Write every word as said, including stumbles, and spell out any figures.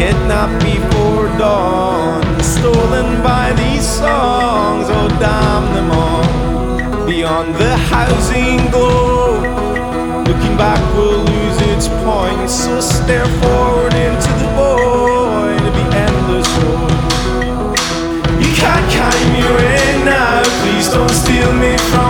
kidnapped before dawn, stolen by these songs, oh damn them all. Beyond the housing glow, looking back will lose its point, so stare forward into the void of the endless road. You can't carry me away now, please don't steal me from